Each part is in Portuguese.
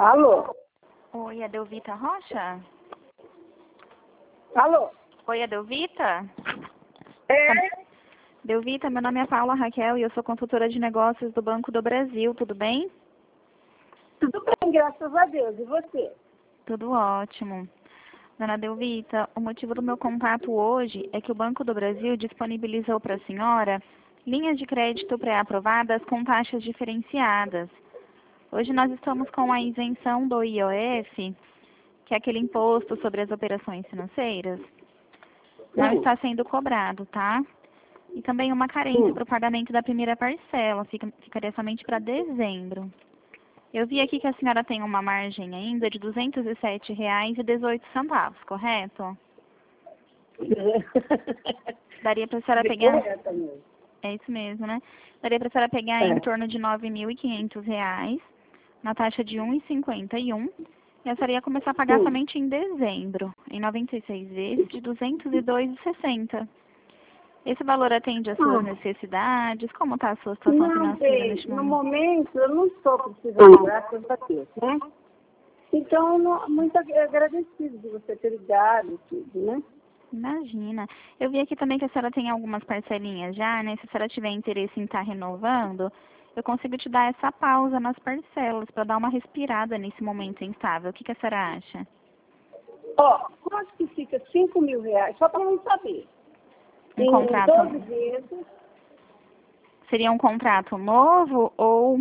Alô? Oi, Adelvita Rocha? Alô? Oi, Adelvita? É? Adelvita, meu nome é Paula Raquel e eu sou consultora de negócios do Banco do Brasil, tudo bem? Tudo bem, graças a Deus. E você? Tudo ótimo. Dona Adelvita, o motivo do meu contato hoje é que o Banco do Brasil disponibilizou para a senhora linhas de crédito pré-aprovadas com taxas diferenciadas. Hoje nós estamos com a isenção do IOF, que é aquele imposto sobre as operações financeiras. Não está sendo cobrado, tá? E também uma carência para o pagamento da primeira parcela, ficaria somente para dezembro. Eu vi aqui que a senhora tem uma margem ainda de R$ 207,18, correto? Daria para a senhora pegar... É isso mesmo, né? Daria para a senhora pegar em torno de R$ 9.500, na taxa de 1,51, e a senhora ia começar a pagar somente em dezembro, em 96 vezes de R$ 202,60. Esse valor atende às suas necessidades? Como está a sua situação financeira neste momento? No momento, eu não estou precisando, graças a Deus, né? Então, muito agradecido de você ter ligado tudo, né? Imagina. Eu vi aqui também que a senhora tem algumas parcelinhas já, né? Se a senhora tiver interesse em estar renovando, eu consigo te dar essa pausa nas parcelas para dar uma respirada nesse momento instável. O que a senhora acha? Quanto que fica R$ 5.000? Só para eu saber. Um contrato. 12 vezes. Seria um contrato novo ou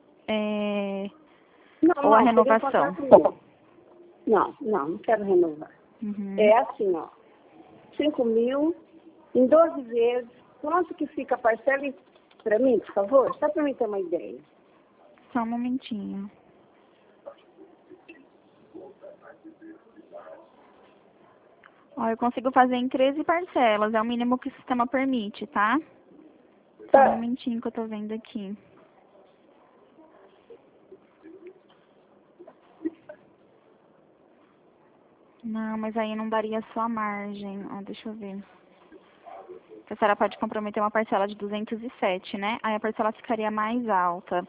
a renovação? Não quero renovar. É assim, 5.000 em 12 vezes. Quanto que fica a parcela para mim, por favor? Só para mim ter uma ideia. Só um momentinho. Eu consigo fazer em 13 parcelas, é o mínimo que o sistema permite, tá? Só um momentinho que eu tô vendo aqui. Não, mas aí não daria só a margem. Deixa eu ver. A senhora pode comprometer uma parcela de 207, né? Aí a parcela ficaria mais alta.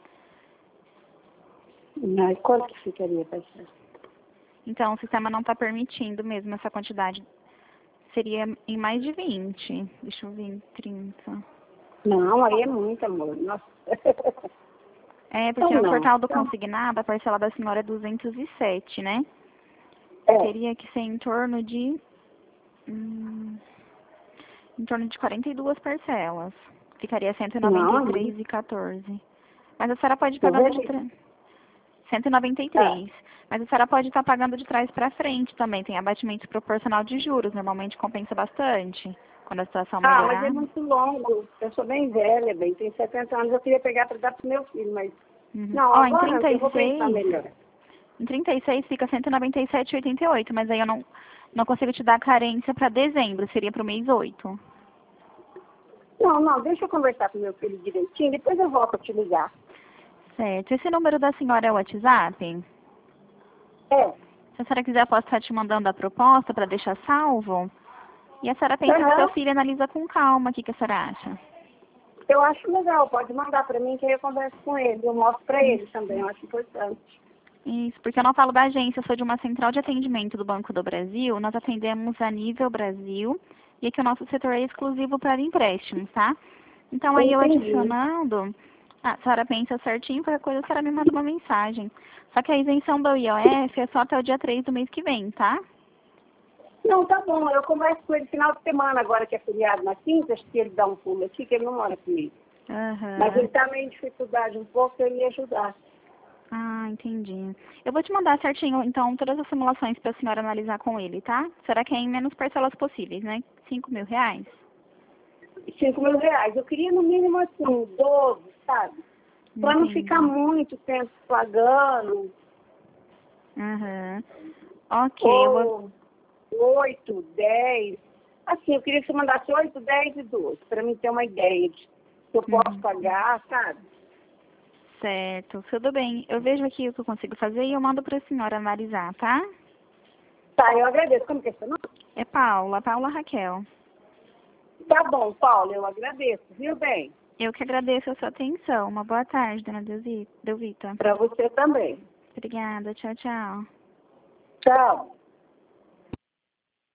Mas quanto que ficaria a parcela? Então, o sistema não está permitindo mesmo essa quantidade. Seria em mais de 20. Deixa eu ver, em 30. Não, aí é muito, amor. Nossa. Porque no portal do consignado, a parcela da senhora é 207, né? Teria que ser em torno de 42 parcelas. Ficaria 193,14. Mas a senhora pode ir pagando de 193. Mas a senhora pode estar pagando de trás para frente também. Tem abatimento proporcional de juros. Normalmente compensa bastante quando a situação melhorar. Mas é muito longo. Eu sou bem velha, tenho 70 anos. Eu queria pegar para dar para o meu filho, mas... Não, agora em 36, eu vou pensar melhor. Em 36 fica 197,88, mas aí eu não consigo te dar carência para dezembro. Seria para o mês 8. Não, deixa eu conversar com o meu filho direitinho. Depois eu volto a te ligar. Certo. Esse número da senhora é o WhatsApp? Se a senhora quiser, eu posso estar te mandando a proposta para deixar salvo. E a senhora pensa que seu filho analisa com calma. O que a senhora acha? Eu acho legal. Pode mandar para mim que aí eu converso com ele. Eu mostro para ele também. Eu acho importante. Isso, porque eu não falo da agência. Eu sou de uma central de atendimento do Banco do Brasil. Nós atendemos a nível Brasil. E aqui o nosso setor é exclusivo para empréstimos, tá? Então, aí eu adicionando... a senhora pensa certinho, qualquer coisa a senhora me manda uma mensagem. Só que a isenção do IOF é só até o dia 3 do mês que vem, tá? Não, tá bom. Eu converso com ele no final de semana, agora que é feriado na quinta, acho que ele dá um pulo aqui, que ele não mora comigo. Mas ele tá meio em dificuldade um pouco, eu ia ajudar. Entendi. Eu vou te mandar certinho, então, todas as simulações para a senhora analisar com ele, tá? A senhora quer em menos parcelas possíveis, né? R$5.000? R$5.000. Eu queria no mínimo assim, 12, sabe? Para não ficar muito tempo pagando. Ok, eu vou... 8, 10. Assim, eu queria que você mandasse 8, 10 e 12, para mim ter uma ideia de se eu posso pagar, sabe? Certo, tudo bem. Eu vejo aqui o que eu consigo fazer e eu mando para a senhora analisar, tá? Tá, eu agradeço. Como que é seu nome? É Paula Raquel. Tá bom, Paula, eu agradeço, viu, bem? Eu que agradeço a sua atenção. Uma boa tarde, dona Delvita. Para você também. Obrigada. Tchau, tchau. Tchau.